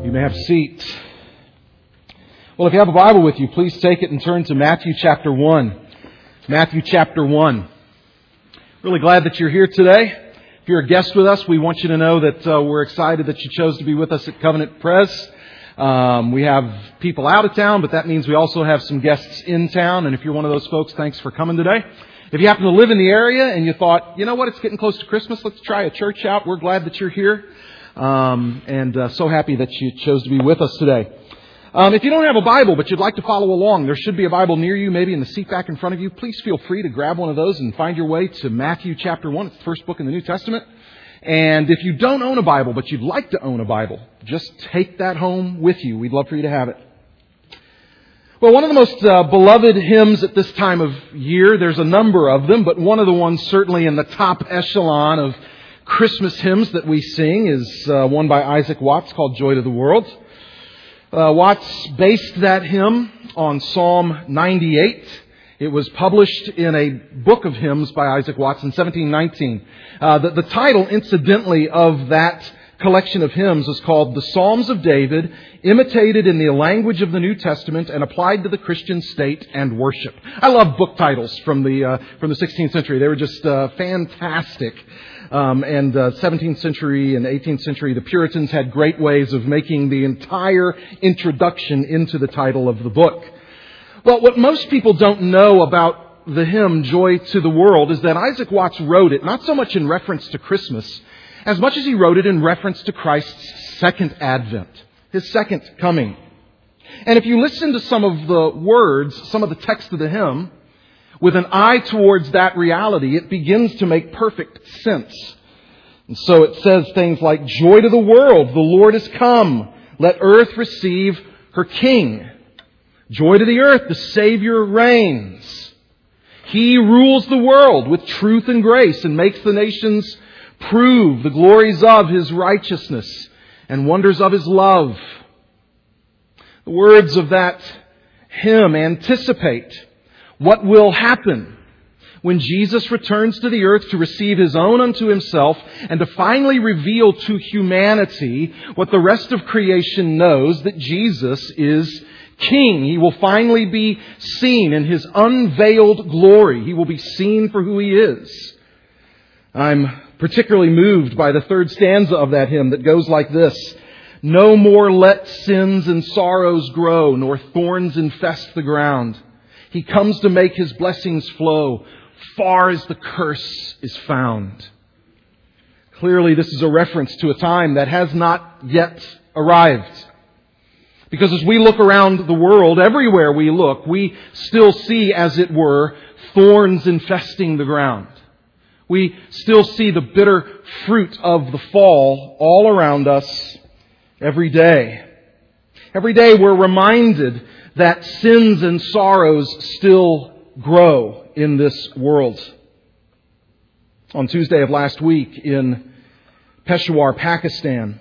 You may have a seat. Well, if you have a Bible with you, please take it and turn to Matthew chapter 1. Matthew chapter 1. Really glad that you're here today. If you're a guest with us, we want you to know that we're excited that you chose to be with us at Covenant Pres. We have people out of town, but that means we also have some guests in town. And if you're one of those folks, thanks for coming today. If you happen to live in the area and you thought, you know what, it's getting close to Christmas, let's try a church out, we're glad that you're here. So happy that you chose to be with us today. If you don't have a Bible, but you'd like to follow along, there should be a Bible near you, maybe in the seat back in front of you. Please feel free to grab one of those and find your way to Matthew chapter 1. It's the first book in the New Testament. And if you don't own a Bible, but you'd like to own a Bible, just take that home with you. We'd love for you to have it. Well, one of the most beloved hymns at this time of year, there's a number of them, but one of the ones certainly in the top echelon of Christmas hymns that we sing is one by Isaac Watts called Joy to the World. Watts based that hymn on Psalm 98. It was published in a book of hymns by Isaac Watts in 1719. The title, incidentally, of that collection of hymns is called The Psalms of David, imitated in the language of the New Testament and applied to the Christian state and worship. I love book titles from the 16th century. They were just fantastic. And 17th century and 18th century, the Puritans had great ways of making the entire introduction into the title of the book. Well, what most people don't know about the hymn, Joy to the World, is that Isaac Watts wrote it not so much in reference to Christmas, as much as he wrote it in reference to Christ's second advent, His second coming. And if you listen to some of the words, some of the text of the hymn, with an eye towards that reality, it begins to make perfect sense. And so it says things like, Joy to the world, the Lord is come. Let earth receive her King. Joy to the earth, the Savior reigns. He rules the world with truth and grace and makes the nations prove the glories of His righteousness and wonders of His love. The words of that hymn anticipate what will happen when Jesus returns to the earth to receive His own unto Himself and to finally reveal to humanity what the rest of creation knows, that Jesus is King. He will finally be seen in His unveiled glory. He will be seen for who He is. I'm particularly moved by the third stanza of that hymn that goes like this. No more let sins and sorrows grow, nor thorns infest the ground. He comes to make His blessings flow far as the curse is found. Clearly, this is a reference to a time that has not yet arrived. Because as we look around the world, everywhere we look, we still see, as it were, thorns infesting the ground. We still see the bitter fruit of the fall all around us every day. Every day we're reminded that sins and sorrows still grow in this world. On Tuesday of last week in Peshawar, Pakistan,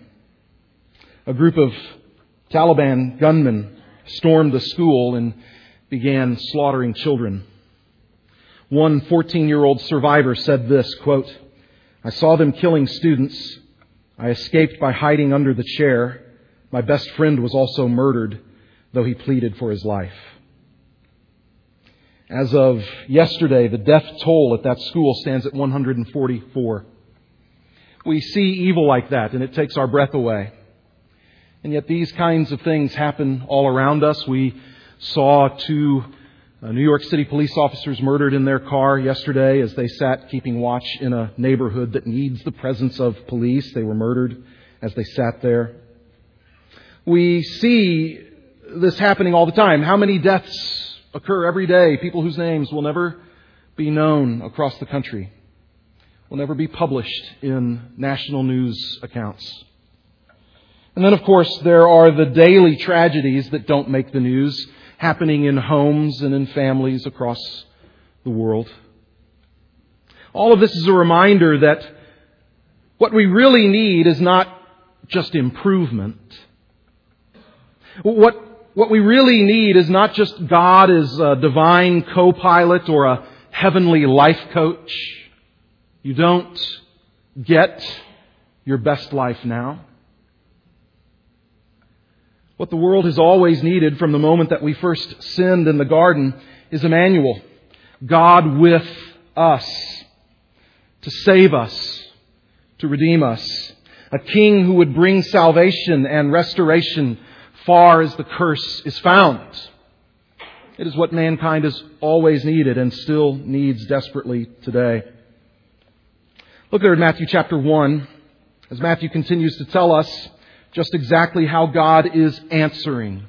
a group of Taliban gunmen stormed a school and began slaughtering children. One 14-year-old survivor said this, quote, I saw them killing students. I escaped by hiding under the chair. My best friend was also murdered, though he pleaded for his life. As of yesterday, the death toll at that school stands at 144. We see evil like that, and it takes our breath away. And yet these kinds of things happen all around us. We saw two New York City police officers murdered in their car yesterday as they sat keeping watch in a neighborhood that needs the presence of police. They were murdered as they sat there. We see this happening all the time. How many deaths occur every day? People whose names will never be known across the country, will never be published in national news accounts. And then, of course, there are the daily tragedies that don't make the news, happening in homes and in families across the world. All of this is a reminder that what we really need is not just improvement. What we really need is not just God as a divine co-pilot or a heavenly life coach. You don't get your best life now. What the world has always needed from the moment that we first sinned in the garden is Emmanuel, God with us, to save us, to redeem us. A king who would bring salvation and restoration far as the curse is found. It is what mankind has always needed and still needs desperately today. Look there at Matthew chapter 1, as Matthew continues to tell us just exactly how God is answering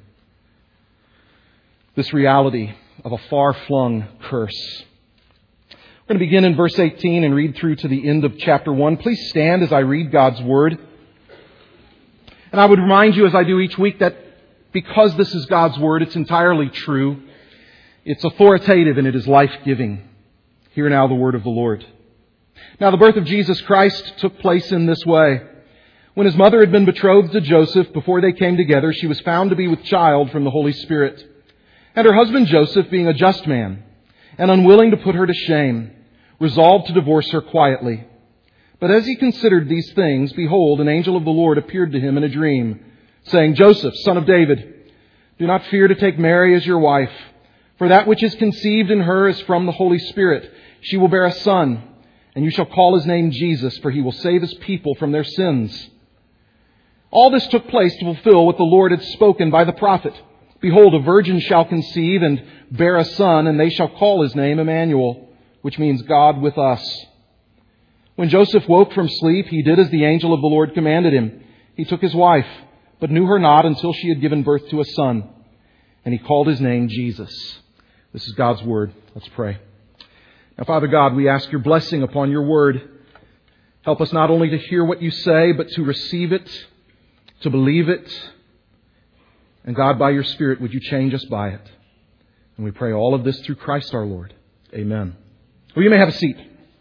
this reality of a far-flung curse. We're going to begin in verse 18 and read through to the end of chapter 1. Please stand as I read God's Word. And I would remind you, as I do each week, that because this is God's Word, it's entirely true. It's authoritative and it is life-giving. Hear now the Word of the Lord. Now the birth of Jesus Christ took place in this way. When His mother had been betrothed to Joseph, before they came together, she was found to be with child from the Holy Spirit. And her husband Joseph, being a just man, and unwilling to put her to shame, resolved to divorce her quietly. But as he considered these things, behold, an angel of the Lord appeared to him in a dream, saying, Joseph, son of David, do not fear to take Mary as your wife, for that which is conceived in her is from the Holy Spirit. She will bear a son, and you shall call his name Jesus, for he will save his people from their sins. All this took place to fulfill what the Lord had spoken by the prophet. Behold, a virgin shall conceive and bear a son, and they shall call his name Emmanuel, which means God with us. When Joseph woke from sleep, he did as the angel of the Lord commanded him. He took his wife, but knew her not until she had given birth to a son. And he called his name Jesus. This is God's Word. Let's pray. Now, Father God, we ask your blessing upon your Word. Help us not only to hear what you say, but to receive it, to believe it. And God, by your Spirit, would you change us by it? And we pray all of this through Christ our Lord. Amen. Well, you may have a seat.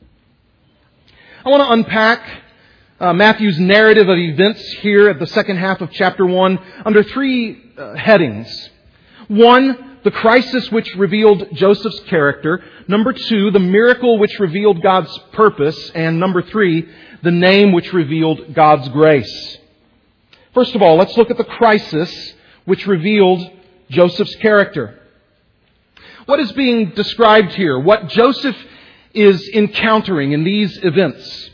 I want to unpack Matthew's narrative of events here at the second half of chapter 1 under three headings. 1, the crisis which revealed Joseph's character. Number 2, the miracle which revealed God's purpose. And number 3, the name which revealed God's grace. First of all, let's look at the crisis which revealed Joseph's character. What is being described here? What Joseph is encountering in these events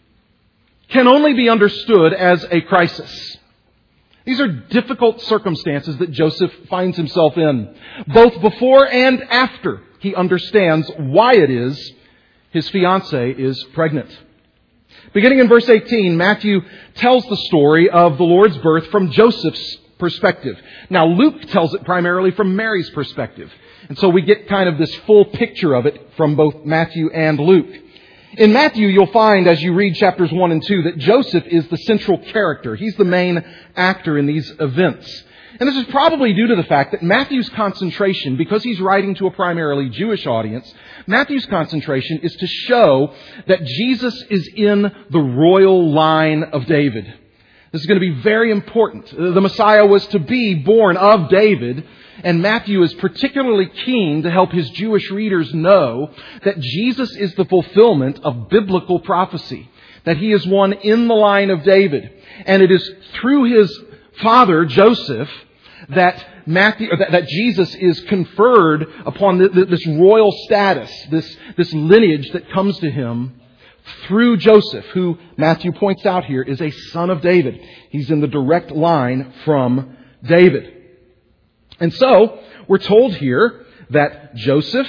can only be understood as a crisis. These are difficult circumstances that Joseph finds himself in, both before and after he understands why it is his fiancée is pregnant. Beginning in verse 18, Matthew tells the story of the Lord's birth from Joseph's perspective. Now, Luke tells it primarily from Mary's perspective. And so we get kind of this full picture of it from both Matthew and Luke. In Matthew, you'll find as you read chapters 1 and 2 that Joseph is the central character. He's the main actor in these events. And this is probably due to the fact that Matthew's concentration, because he's writing to a primarily Jewish audience, Matthew's concentration is to show that Jesus is in the royal line of David. This is going to be very important. The Messiah was to be born of David, and Matthew is particularly keen to help his Jewish readers know that Jesus is the fulfillment of biblical prophecy, that he is one in the line of David. And it is through his father, Joseph, that Jesus is conferred upon this royal status, this lineage that comes to him through Joseph, who Matthew points out here is a son of David. He's in the direct line from David. And so, we're told here that Joseph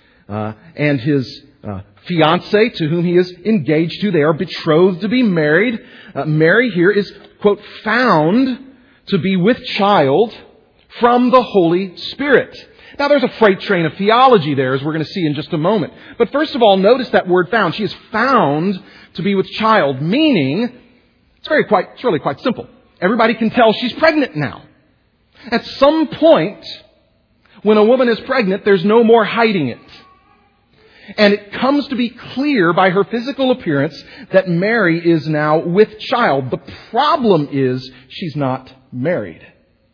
and his fiancée, to whom he is engaged to, they are betrothed to be married. Mary here is, quote, found to be with child from the Holy Spirit. Now, there's a freight train of theology there, as we're going to see in just a moment. But first of all, notice that word found. She is found to be with child, meaning it's really quite simple. Everybody can tell she's pregnant now. At some point, when a woman is pregnant, there's no more hiding it. And it comes to be clear by her physical appearance that Mary is now with child. The problem is she's not married.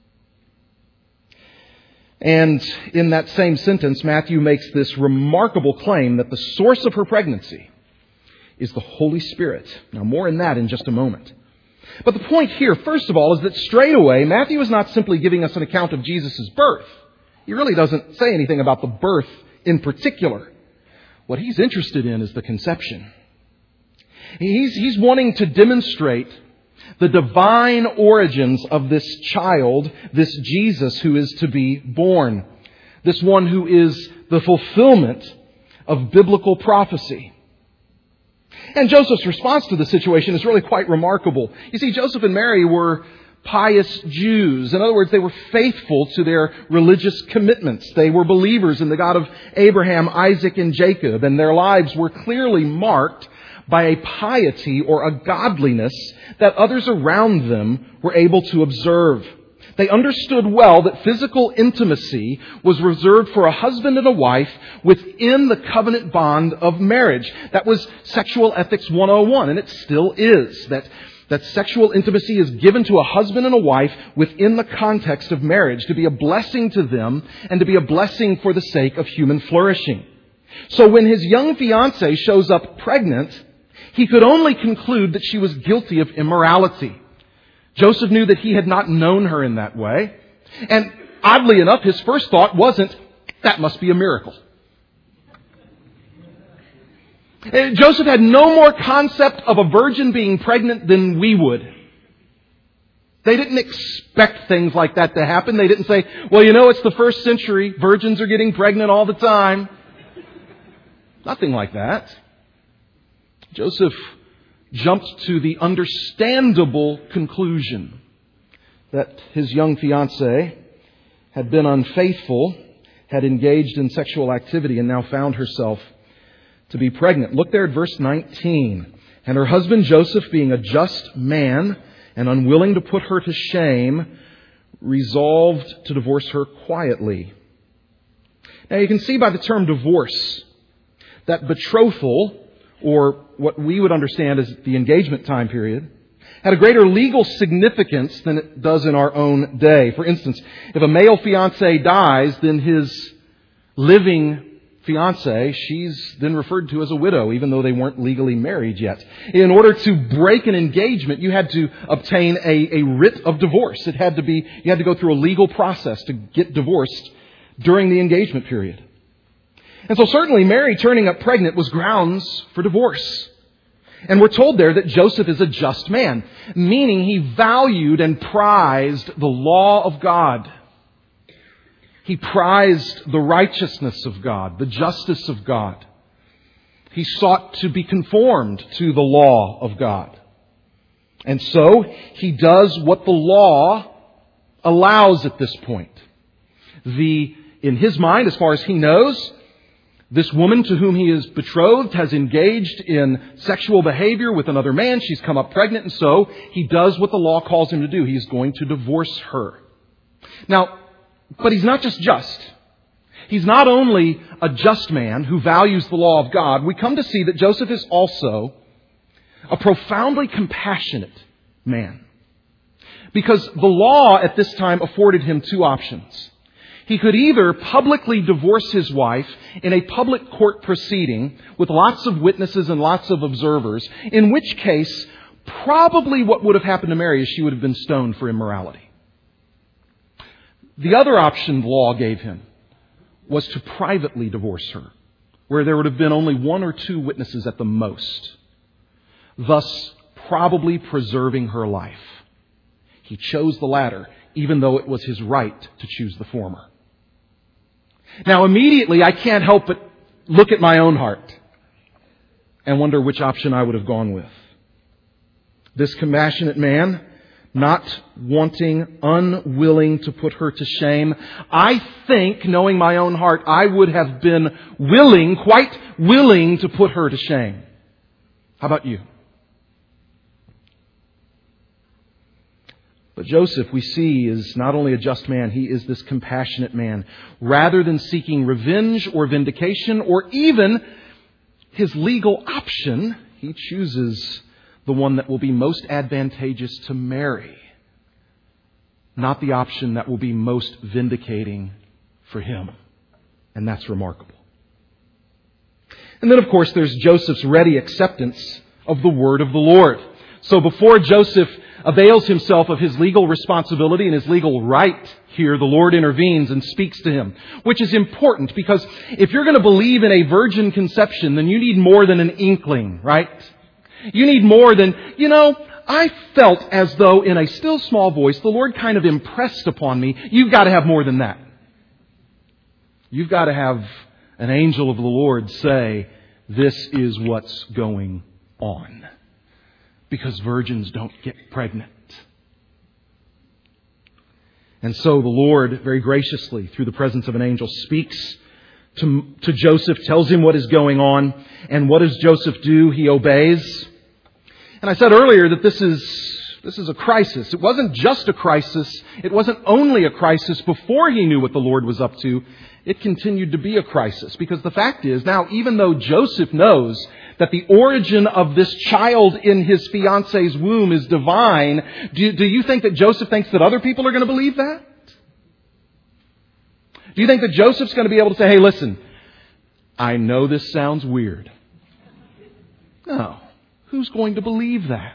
And in that same sentence, Matthew makes this remarkable claim that the source of her pregnancy is the Holy Spirit. Now, more in that in just a moment. But the point here, first of all, is that straight away, Matthew is not simply giving us an account of Jesus' birth. He really doesn't say anything about the birth in particular. What he's interested in is the conception. He's wanting to demonstrate the divine origins of this child, this Jesus who is to be born. This one who is the fulfillment of biblical prophecy. And Joseph's response to the situation is really quite remarkable. You see, Joseph and Mary were pious Jews. In other words, they were faithful to their religious commitments. They were believers in the God of Abraham, Isaac, and Jacob, and their lives were clearly marked by a piety or a godliness that others around them were able to observe. They understood well that physical intimacy was reserved for a husband and a wife within the covenant bond of marriage. That was Sexual Ethics 101, and it still is. That sexual intimacy is given to a husband and a wife within the context of marriage to be a blessing to them and to be a blessing for the sake of human flourishing. So when his young fiancée shows up pregnant, he could only conclude that she was guilty of immorality. Joseph knew that he had not known her in that way. And oddly enough, his first thought wasn't, that must be a miracle. Joseph had no more concept of a virgin being pregnant than we would. They didn't expect things like that to happen. They didn't say, well, it's the first century. Virgins are getting pregnant all the time. Nothing like that. Joseph jumped to the understandable conclusion that his young fiancée had been unfaithful, had engaged in sexual activity, and now found herself to be pregnant. Look there at verse 19. And her husband Joseph, being a just man and unwilling to put her to shame, resolved to divorce her quietly. Now you can see by the term divorce that betrothal, or what we would understand as the engagement time period, had a greater legal significance than it does in our own day. For instance, if a male fiancé dies, then his living fiancée, she's then referred to as a widow, even though they weren't legally married yet. In order to break an engagement, you had to obtain a writ of divorce. You had to go through a legal process to get divorced during the engagement period. And so certainly Mary turning up pregnant was grounds for divorce. And we're told there that Joseph is a just man, meaning he valued and prized the law of God. He prized the righteousness of God, the justice of God. He sought to be conformed to the law of God. And so he does what the law allows at this point. In his mind, as far as he knows, this woman to whom he is betrothed has engaged in sexual behavior with another man. She's come up pregnant, and so he does what the law calls him to do. He's going to divorce her. Now, but he's not just. He's not only a just man who values the law of God. We come to see that Joseph is also a profoundly compassionate man. Because the law at this time afforded him two options. He could either publicly divorce his wife in a public court proceeding with lots of witnesses and lots of observers, in which case probably what would have happened to Mary is she would have been stoned for immorality. The other option the law gave him was to privately divorce her, where there would have been only one or two witnesses at the most, thus probably preserving her life. He chose the latter, even though it was his right to choose the former. Now, immediately, I can't help but look at my own heart and wonder which option I would have gone with. This compassionate man, not wanting, unwilling to put her to shame. I think, knowing my own heart, I would have been quite willing to put her to shame. How about you? But Joseph, we see, is not only a just man, he is this compassionate man. Rather than seeking revenge or vindication or even his legal option, he chooses the one that will be most advantageous to Mary, not the option that will be most vindicating for him. And that's remarkable. And then, of course, there's Joseph's ready acceptance of the word of the Lord. So before Joseph avails himself of his legal responsibility and his legal right here. The Lord intervenes and speaks to him, which is important because if you're going to believe in a virgin conception, then you need more than an inkling, right? You need more than, I felt as though in a still small voice, the Lord kind of impressed upon me, you've got to have more than that. You've got to have an angel of the Lord say, this is what's going on. Because virgins don't get pregnant. And so the Lord, very graciously, through the presence of an angel, speaks to Joseph, tells him what is going on. And what does Joseph do? He obeys. And I said earlier that this is a crisis. It wasn't just a crisis. It wasn't only a crisis before he knew what the Lord was up to. It continued to be a crisis. Because the fact is, now, even though Joseph knows that the origin of this child in his fiance's womb is divine, do you think that Joseph thinks that other people are going to believe that? Do you think that Joseph's going to be able to say, hey, listen, I know this sounds weird. No. Who's going to believe that?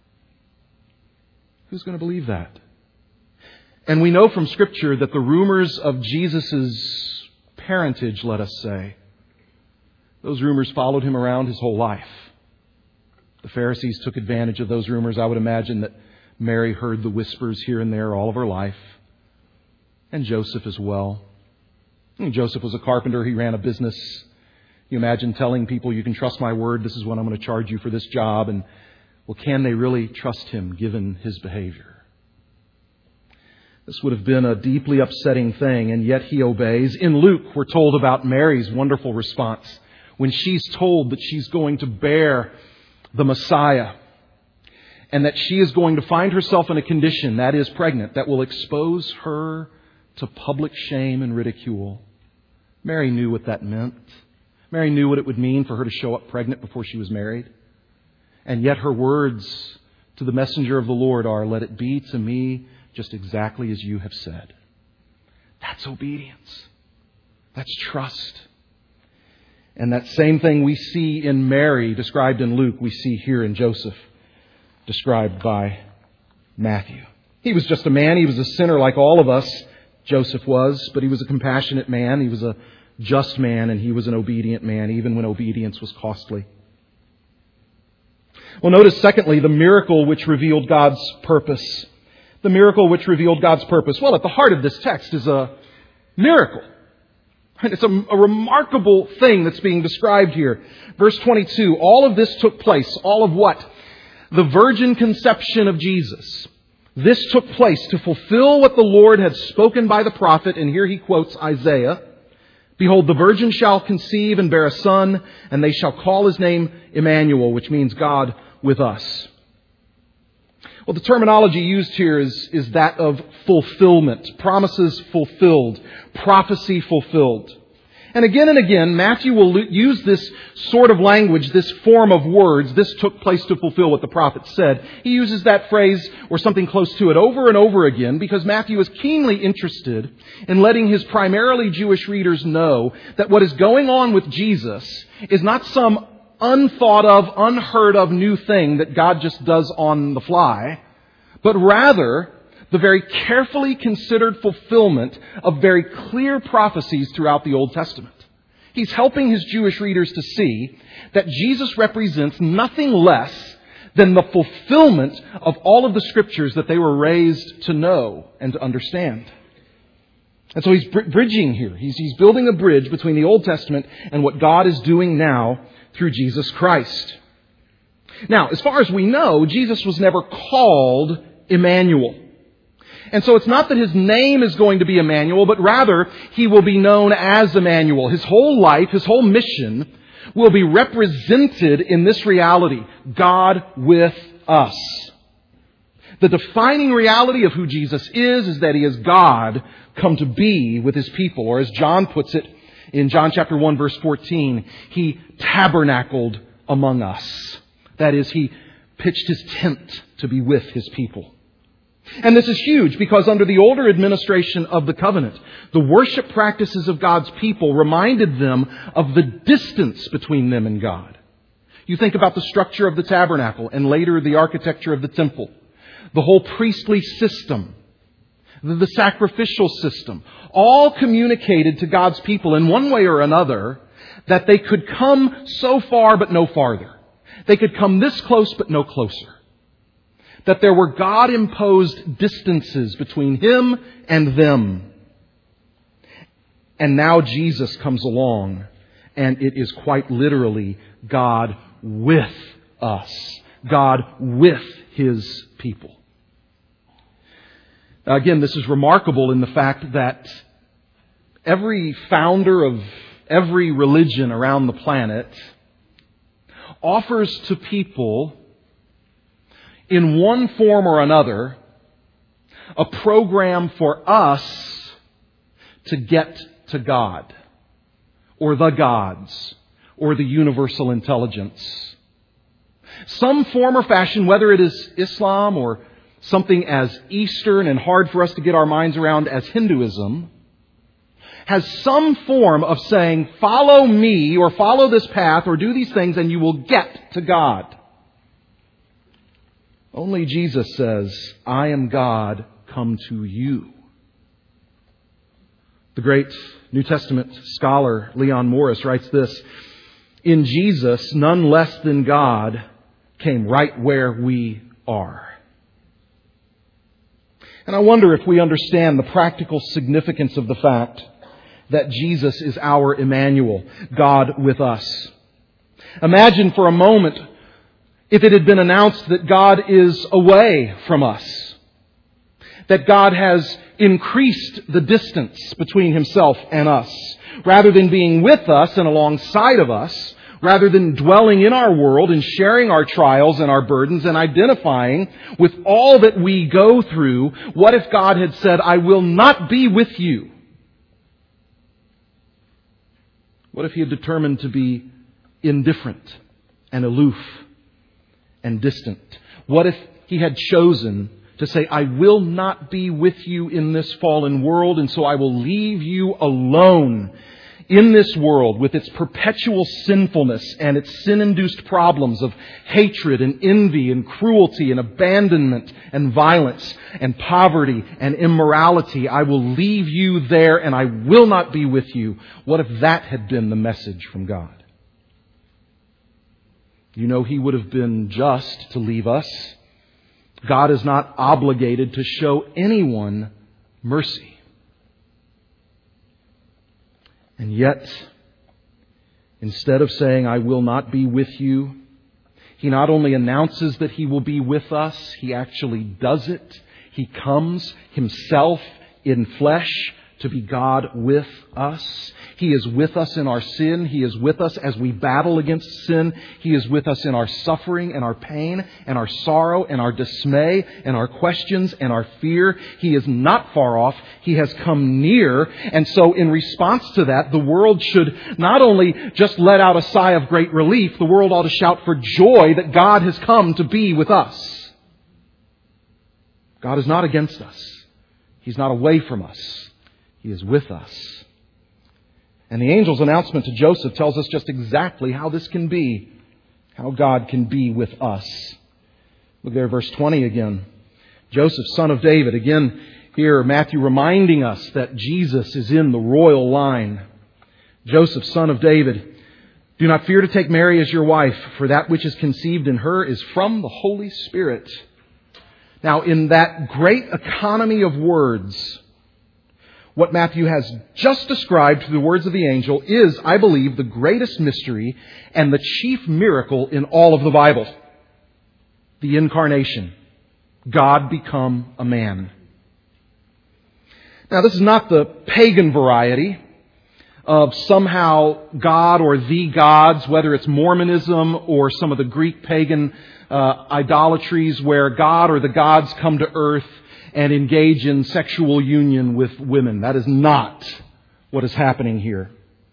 Who's going to believe that? And we know from Scripture that the rumors of Jesus' parentage, let us say, those rumors followed him around his whole life. The Pharisees took advantage of those rumors. I would imagine that Mary heard the whispers here and there all of her life. And Joseph as well. Joseph was a carpenter. He ran a business. You imagine telling people, you can trust my word, this is what I'm going to charge you for this job. And, well, can they really trust him given his behavior? This would have been a deeply upsetting thing, and yet he obeys. In Luke, we're told about Mary's wonderful response when she's told that she's going to bear the Messiah and that she is going to find herself in a condition, that is pregnant, that will expose her to public shame and ridicule. Mary knew what that meant. Mary knew what it would mean for her to show up pregnant before she was married. And yet her words to the messenger of the Lord are, let it be to me just exactly as you have said. That's obedience. That's trust. And that same thing we see in Mary described in Luke, we see here in Joseph described by Matthew. He was just a man. He was a sinner like all of us, Joseph was, but he was a compassionate man. He was a just man, and he was an obedient man, even when obedience was costly. Well, notice, secondly, the miracle which revealed God's purpose. The miracle which revealed God's purpose. Well, at the heart of this text is a miracle. It's a remarkable thing that's being described here. Verse 22, all of this took place. All of what? The virgin conception of Jesus. This took place to fulfill what the Lord had spoken by the prophet, and here he quotes Isaiah. Behold, the virgin shall conceive and bear a son, and they shall call his name Emmanuel, which means God with us. Well, the terminology used here is that of fulfillment. Promises fulfilled. Prophecy fulfilled. And again, Matthew will use this sort of language, this form of words. This took place to fulfill what the prophet said. He uses that phrase or something close to it over and over again because Matthew is keenly interested in letting his primarily Jewish readers know that what is going on with Jesus is not some unthought of, unheard of new thing that God just does on the fly, but rather the very carefully considered fulfillment of very clear prophecies throughout the Old Testament. He's helping his Jewish readers to see that Jesus represents nothing less than the fulfillment of all of the Scriptures that they were raised to know and to understand. And so he's bridging here. He's building a bridge between the Old Testament and what God is doing now through Jesus Christ. Now, as far as we know, Jesus was never called Emmanuel. And so it's not that his name is going to be Emmanuel, but rather he will be known as Emmanuel. His whole life, his whole mission will be represented in this reality, God with us. The defining reality of who Jesus is that he is God come to be with his people. Or as John puts it in John chapter 1 verse 14, he tabernacled among us. That is, he pitched his tent to be with his people. And this is huge because under the older administration of the covenant, the worship practices of God's people reminded them of the distance between them and God. You think about the structure of the tabernacle and later the architecture of the temple. the whole priestly system, the sacrificial system, all communicated to God's people in one way or another that they could come so far but no farther. They could come this close but no closer. That there were God-imposed distances between Him and them. And now Jesus comes along, and it is quite literally God with us. God with His people. Now again, this is remarkable in the fact that every founder of every religion around the planet offers to people, in one form or another, a program for us to get to God, or the gods, or the universal intelligence. Some form or fashion, whether it is Islam or something as Eastern and hard for us to get our minds around as Hinduism, has some form of saying, follow me, or follow this path, or do these things, and you will get to God. Only Jesus says, I am God, come to you. The great New Testament scholar Leon Morris writes this, in Jesus, none less than God came right where we are. And I wonder if we understand the practical significance of the fact that Jesus is our Emmanuel, God with us. Imagine for a moment if it had been announced that God is away from us, that God has increased the distance between Himself and us, rather than being with us and alongside of us, rather than dwelling in our world and sharing our trials and our burdens and identifying with all that we go through. What if God had said, I will not be with you? What if He had determined to be indifferent and aloof and distant? What if He had chosen to say, I will not be with you in this fallen world, and so I will leave you alone in this world with its perpetual sinfulness and its sin-induced problems of hatred and envy and cruelty and abandonment and violence and poverty and immorality. I will leave you there and I will not be with you. What if that had been the message from God? You know, He would have been just to leave us. God is not obligated to show anyone mercy. And yet, instead of saying, I will not be with you, He not only announces that He will be with us, He actually does it. He comes Himself in flesh to be God with us. He is with us in our sin. He is with us as we battle against sin. He is with us in our suffering and our pain and our sorrow and our dismay and our questions and our fear. He is not far off. He has come near. And so in response to that, the world should not only just let out a sigh of great relief, the world ought to shout for joy that God has come to be with us. God is not against us. He's not away from us. He is with us. And the angel's announcement to Joseph tells us just exactly how this can be, how God can be with us. Look there, verse 20 again. Joseph, son of David. Again, here Matthew reminding us that Jesus is in the royal line. Joseph, son of David, do not fear to take Mary as your wife, for that which is conceived in her is from the Holy Spirit. Now, in that great economy of words, what Matthew has just described through the words of the angel is, I believe, the greatest mystery and the chief miracle in all of the Bible. The incarnation. God become a man. Now, this is not the pagan variety of somehow God or the gods, whether it's Mormonism or some of the Greek pagan idolatries where God or the gods come to earth and engage in sexual union with women. That is not what is happening here.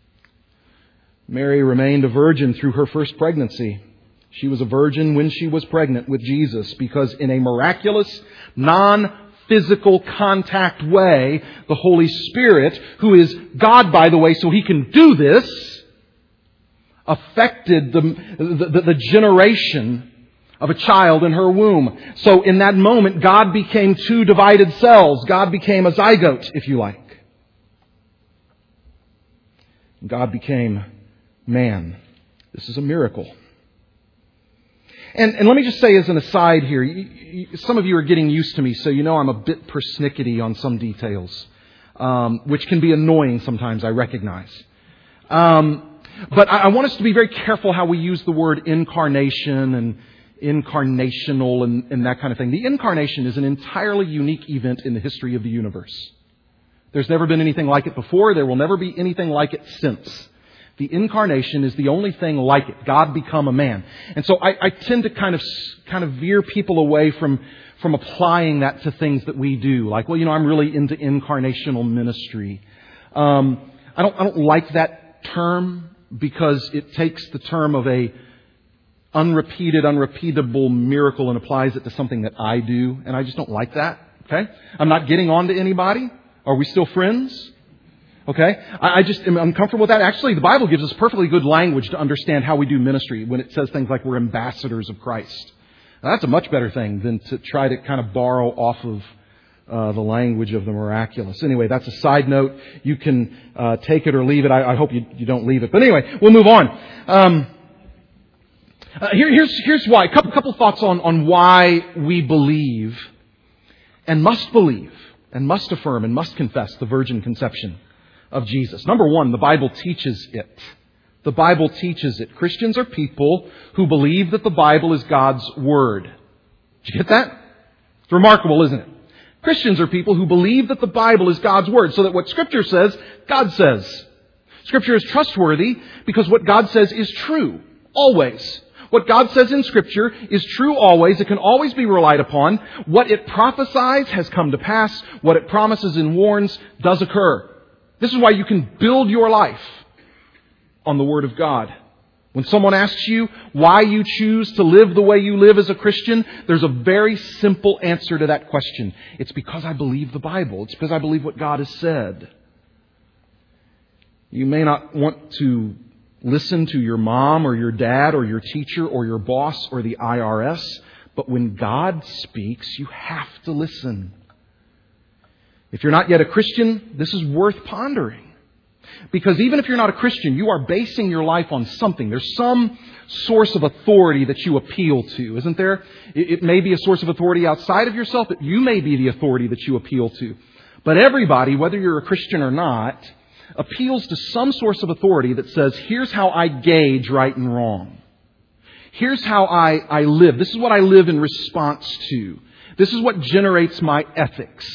Mary remained a virgin through her first pregnancy. She was a virgin when she was pregnant with Jesus because in a miraculous, non-physical contact way, the Holy Spirit, who is God, by the way, so He can do this, affected the generation of a child in her womb. So in that moment, God became two divided cells. God became a zygote, if you like. God became man. This is a miracle. And let me just say as an aside here, some of you are getting used to me, so you know I'm a bit persnickety on some details, which can be annoying sometimes, I recognize. But I want us to be very careful how we use the word incarnation and incarnational and that kind of thing. The incarnation is an entirely unique event in the history of the universe. There's never been anything like it before. There will never be anything like it since. The incarnation is the only thing like it. God become a man. And so I tend to kind of veer people away from applying that to things that we do. Like, well, I'm really into incarnational ministry. I don't like that term because it takes the term of a unrepeatable miracle and applies it to something that I do. And I just don't like that. Okay? I'm not getting on to anybody. Are we still friends? Okay? I just am uncomfortable with that. Actually, the Bible gives us perfectly good language to understand how we do ministry when it says things like we're ambassadors of Christ. Now, that's a much better thing than to try to kind of borrow off of the language of the miraculous. Anyway, that's a side note. You can take it or leave it. I hope you don't leave it. But anyway, we'll move on. Here's why. A couple thoughts on why we believe and must affirm and must confess the virgin conception of Jesus. Number one, the Bible teaches it. The Bible teaches it. Christians are people who believe that the Bible is God's Word. Did you get that? It's remarkable, isn't it? Christians are people who believe that the Bible is God's Word, so that what Scripture says, God says. Scripture is trustworthy because what God says is true, always. What God says in Scripture is true always. It can always be relied upon. What it prophesies has come to pass. What it promises and warns does occur. This is why you can build your life on the Word of God. When someone asks you why you choose to live the way you live as a Christian, there's a very simple answer to that question. It's because I believe the Bible. It's because I believe what God has said. You may not want to listen to your mom or your dad or your teacher or your boss or the IRS, but when God speaks, you have to listen. If you're not yet a Christian, this is worth pondering. Because even if you're not a Christian, you are basing your life on something. There's some source of authority that you appeal to, isn't there? It may be a source of authority outside of yourself, but you may be the authority that you appeal to. But everybody, whether you're a Christian or not, appeals to some source of authority that says, here's how I gauge right and wrong. Here's how I live. This is what I live in response to. This is what generates my ethics.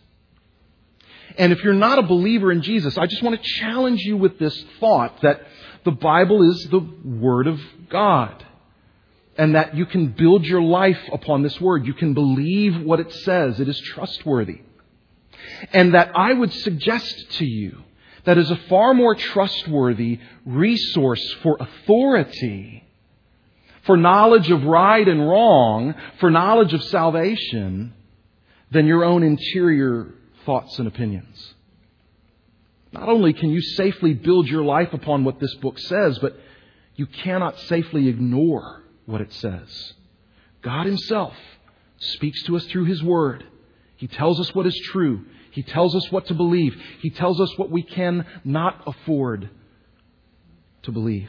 And if you're not a believer in Jesus, I just want to challenge you with this thought that the Bible is the Word of God. And that you can build your life upon this Word. You can believe what it says. It is trustworthy. And that I would suggest to you that is a far more trustworthy resource for authority, for knowledge of right and wrong, for knowledge of salvation, than your own interior thoughts and opinions. Not only can you safely build your life upon what this book says, but you cannot safely ignore what it says. God Himself speaks to us through His Word. He tells us what is true. He tells us what to believe. He tells us what we can not afford to believe.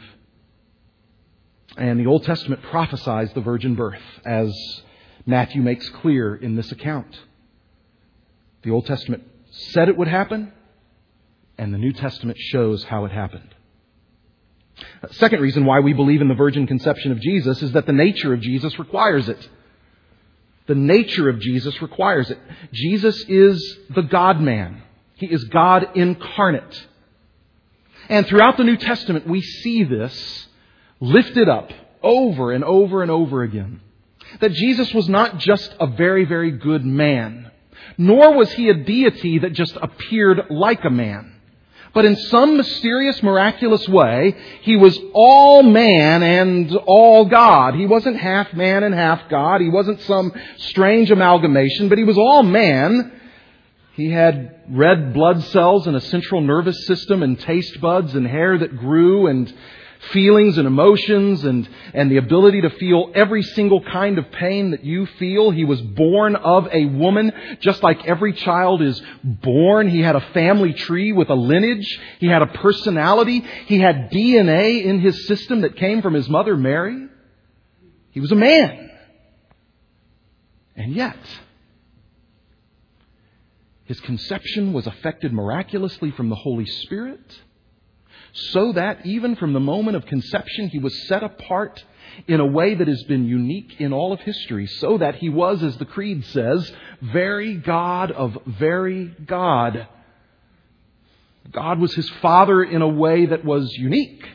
And the Old Testament prophesies the virgin birth, as Matthew makes clear in this account. The Old Testament said it would happen, and the New Testament shows how it happened. Second reason why we believe in the virgin conception of Jesus is that the nature of Jesus requires it. The nature of Jesus requires it. Jesus is the God-man. He is God incarnate. And throughout the New Testament, we see this lifted up over and over and over again. That Jesus was not just a very, very good man, nor was He a deity that just appeared like a man. But in some mysterious, miraculous way, He was all man and all God. He wasn't half man and half God. He wasn't some strange amalgamation, but He was all man. He had red blood cells and a central nervous system and taste buds and hair that grew and feelings and emotions and the ability to feel every single kind of pain that you feel. He was born of a woman, just like every child is born. He had a family tree with a lineage. He had a personality. He had DNA in his system that came from his mother, Mary. He was a man. And yet, his conception was effected miraculously from the Holy Spirit, so that even from the moment of conception, he was set apart in a way that has been unique in all of history, so that he was, as the Creed says, very God of very God. God was his Father in a way that was unique.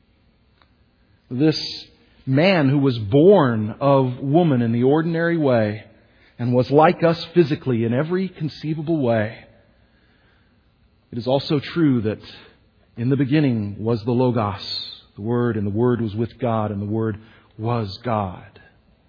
This man who was born of woman in the ordinary way and was like us physically in every conceivable way. It is also true that in the beginning was the Logos, the Word, and the Word was with God, and the Word was God.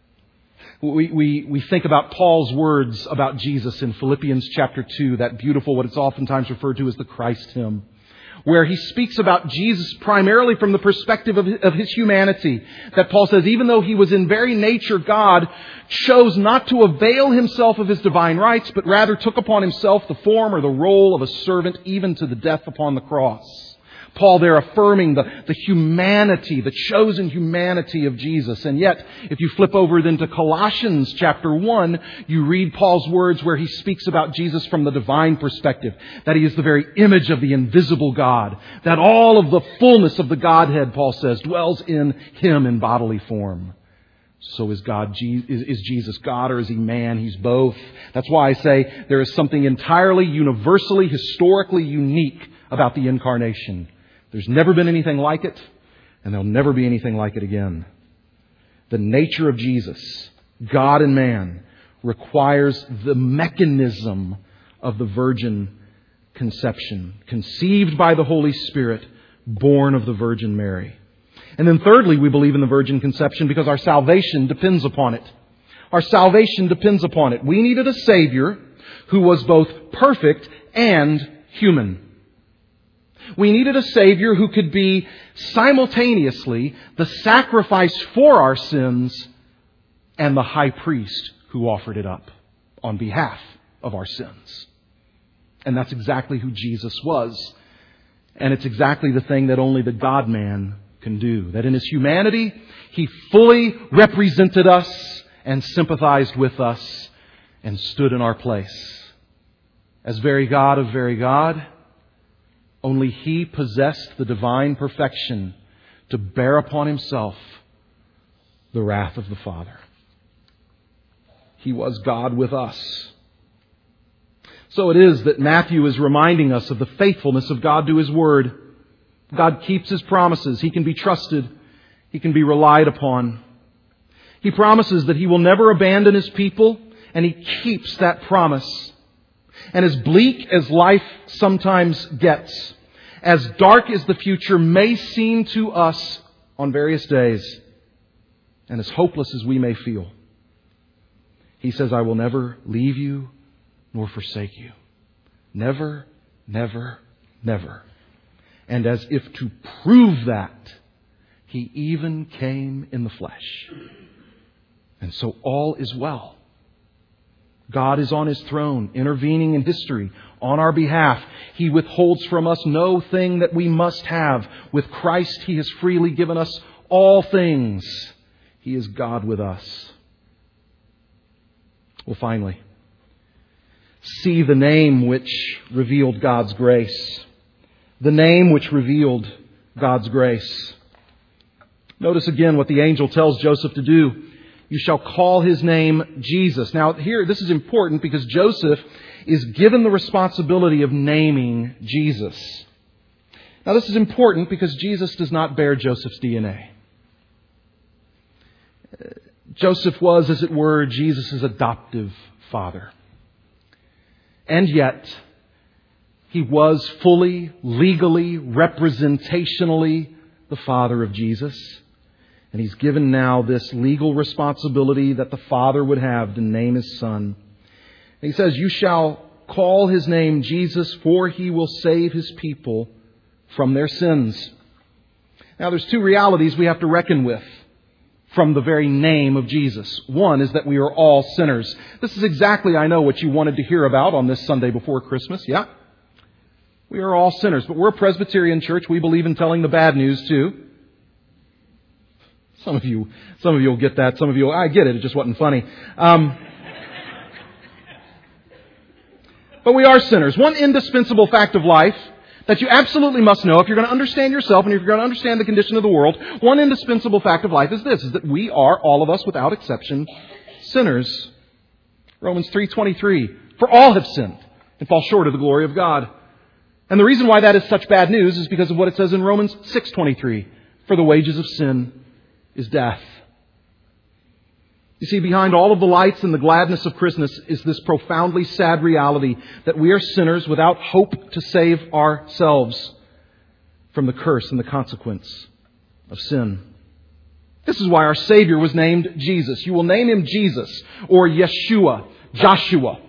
We think about Paul's words about Jesus in Philippians chapter 2, that beautiful, what it's oftentimes referred to as the Christ hymn, where he speaks about Jesus primarily from the perspective of his humanity. That Paul says, even though he was in very nature God, chose not to avail himself of his divine rights, but rather took upon himself the form or the role of a servant, even to the death upon the cross. Paul there affirming the humanity, the chosen humanity of Jesus. And yet, if you flip over then to Colossians chapter 1, you read Paul's words where he speaks about Jesus from the divine perspective. That he is the very image of the invisible God. That all of the fullness of the Godhead, Paul says, dwells in him in bodily form. So is Jesus God, or is he man? He's both. That's why I say there is something entirely, universally, historically unique about the incarnation. There's never been anything like it, and there'll never be anything like it again. The nature of Jesus, God and man, requires the mechanism of the virgin conception, conceived by the Holy Spirit, born of the Virgin Mary. And then thirdly, we believe in the virgin conception because our salvation depends upon it. Our salvation depends upon it. We needed a Savior who was both perfect and human. We needed a Savior who could be simultaneously the sacrifice for our sins and the high priest who offered it up on behalf of our sins. And that's exactly who Jesus was. And it's exactly the thing that only the God-man can do. That in his humanity, he fully represented us and sympathized with us and stood in our place. As very God of very God, only he possessed the divine perfection to bear upon himself the wrath of the Father. He was God with us. So it is that Matthew is reminding us of the faithfulness of God to his word. God keeps his promises. He can be trusted. He can be relied upon. He promises that he will never abandon his people, and he keeps that promise. And as bleak as life sometimes gets, as dark as the future may seem to us on various days, and as hopeless as we may feel, he says, I will never leave you nor forsake you. Never, never, never. And as if to prove that, he even came in the flesh. And so all is well. God is on his throne, intervening in history on our behalf. He withholds from us no thing that we must have. With Christ, he has freely given us all things. He is God with us. Well, finally, see the name which revealed God's grace. The name which revealed God's grace. Notice again what the angel tells Joseph to do. You shall call his name Jesus. Now here, this is important because Joseph is given the responsibility of naming Jesus. Now this is important because Jesus does not bear Joseph's DNA. Joseph was, as it were, Jesus' adoptive father. And yet, he was fully, legally, representationally the father of Jesus. And he's given now this legal responsibility that the Father would have to name his Son. And he says, you shall call his name Jesus, for he will save his people from their sins. Now, there's two realities we have to reckon with from the very name of Jesus. One is that we are all sinners. This is exactly, I know, what you wanted to hear about on this Sunday before Christmas. Yeah. We are all sinners, but we're a Presbyterian church. We believe in telling the bad news too. Some of you will get that. Some of you, I get it. It just wasn't funny. But we are sinners. One indispensable fact of life that you absolutely must know if you're going to understand yourself and if you're going to understand the condition of the world, one indispensable fact of life is this, is that we are, all of us without exception, sinners. Romans 3:23, for all have sinned and fall short of the glory of God. And the reason why that is such bad news is because of what it says in Romans 6:23, for the wages of sin is death. You see, behind all of the lights and the gladness of Christmas is this profoundly sad reality that we are sinners without hope to save ourselves from the curse and the consequence of sin. This is why our Savior was named Jesus. You will name Him Jesus or Yeshua, Joshua.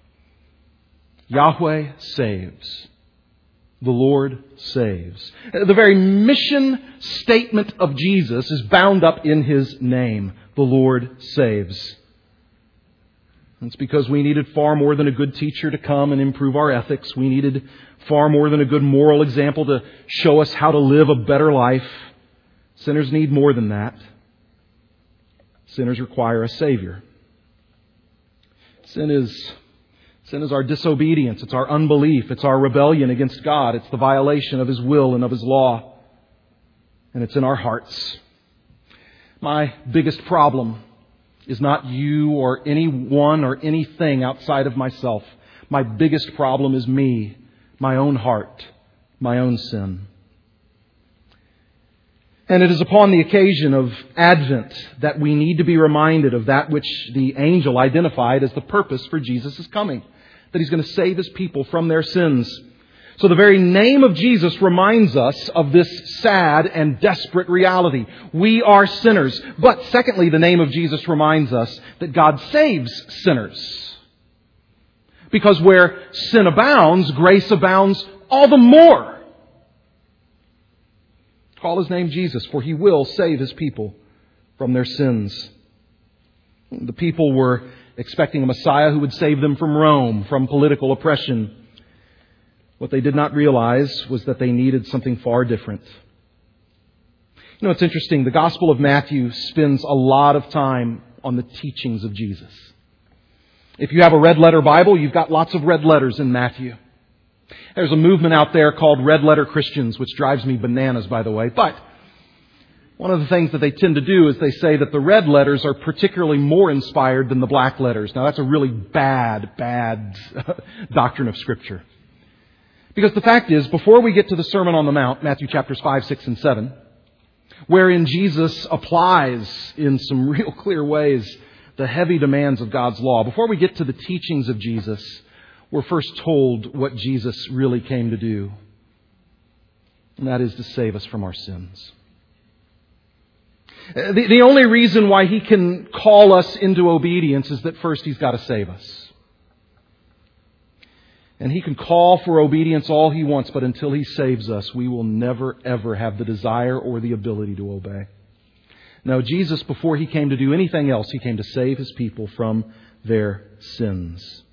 Yahweh saves. The Lord saves. The very mission statement of Jesus is bound up in His name. The Lord saves. It's because we needed far more than a good teacher to come and improve our ethics. We needed far more than a good moral example to show us how to live a better life. Sinners need more than that. Sinners require a Savior. Sin is our disobedience. It's our unbelief. It's our rebellion against God. It's the violation of His will and of His law. And it's in our hearts. My biggest problem is not you or anyone or anything outside of myself. My biggest problem is me, my own heart, my own sin. And it is upon the occasion of Advent that we need to be reminded of that which the angel identified as the purpose for Jesus' coming. That He's going to save His people from their sins. So the very name of Jesus reminds us of this sad and desperate reality. We are sinners. But secondly, the name of Jesus reminds us that God saves sinners. Because where sin abounds, grace abounds all the more. Call His name Jesus, for He will save His people from their sins. The people were expecting a Messiah who would save them from Rome, from political oppression. What they did not realize was that they needed something far different. You know, it's interesting. The Gospel of Matthew spends a lot of time on the teachings of Jesus. If you have a red letter Bible, you've got lots of red letters in Matthew. There's a movement out there called Red Letter Christians, which drives me bananas, by the way. But one of the things that they tend to do is they say that the red letters are particularly more inspired than the black letters. Now, that's a really bad doctrine of Scripture. Because the fact is, before we get to the Sermon on the Mount, Matthew chapters 5, 6, and 7, wherein Jesus applies in some real clear ways the heavy demands of God's law, before we get to the teachings of Jesus, we're first told what Jesus really came to do. And that is to save us from our sins. The only reason why He can call us into obedience is that first He's got to save us. And He can call for obedience all He wants, but until He saves us, we will never, ever have the desire or the ability to obey. No, Jesus, before He came to do anything else, He came to save His people from their sins.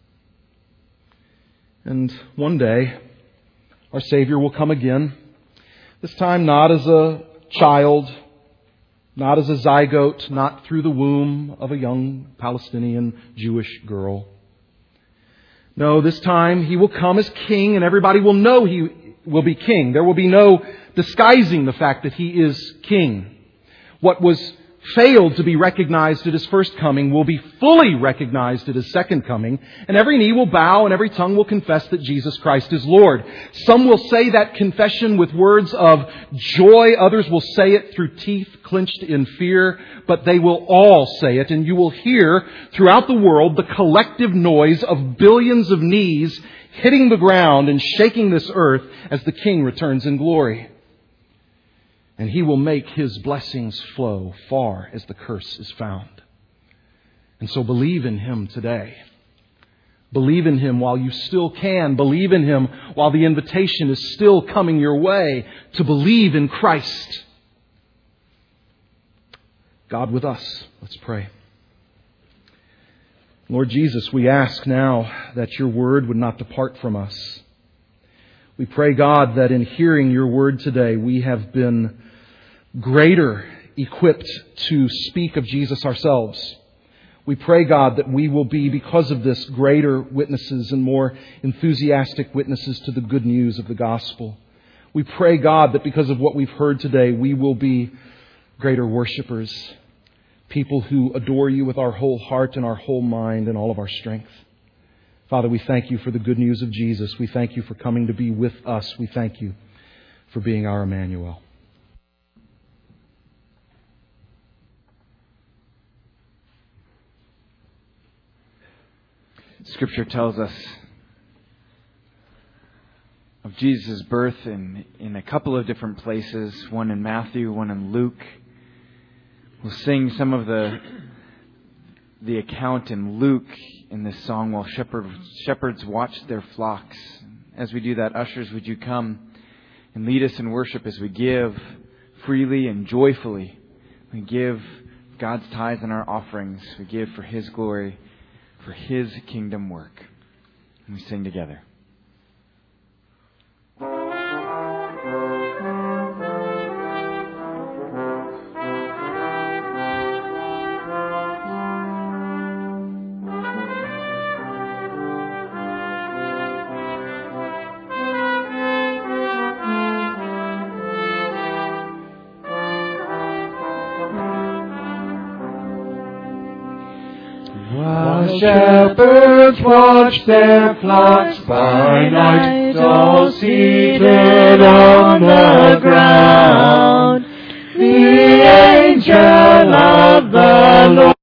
And one day, our Savior will come again. This time not as a child, not as a zygote, not through the womb of a young Palestinian Jewish girl. No, this time He will come as King, and everybody will know He will be King. There will be no disguising the fact that He is King. What was failed to be recognized at His first coming will be fully recognized at His second coming, and every knee will bow and every tongue will confess that Jesus Christ is Lord. Some will say that confession with words of joy. Others will say it through teeth clenched in fear, but they will all say it, and you will hear throughout the world the collective noise of billions of knees hitting the ground and shaking this earth as the King returns in glory. And He will make His blessings flow far as the curse is found. And so believe in Him today. Believe in Him while you still can. Believe in Him while the invitation is still coming your way to believe in Christ. God with us. Let's pray. Lord Jesus, we ask now that your word would not depart from us. We pray, God, that in hearing your word today, we have been greater equipped to speak of Jesus ourselves. We pray, God, that we will be, because of this, greater witnesses and more enthusiastic witnesses to the good news of the gospel. We pray, God, that because of what we've heard today, we will be greater worshipers, people who adore you with our whole heart and our whole mind and all of our strength. Father, we thank you for the good news of Jesus. We thank you for coming to be with us. We thank you for being our Emmanuel. Scripture tells us of Jesus' birth in a couple of different places, one in Matthew, one in Luke. We'll sing some of the account in Luke in this song while shepherds watch their flocks. As we do that, ushers, would you come and lead us in worship as we give freely and joyfully. We give God's tithes and our offerings. We give for His glory, for His kingdom work. And we sing together. Shepherds watch their flocks by night, all seated on the ground. The angel of the Lord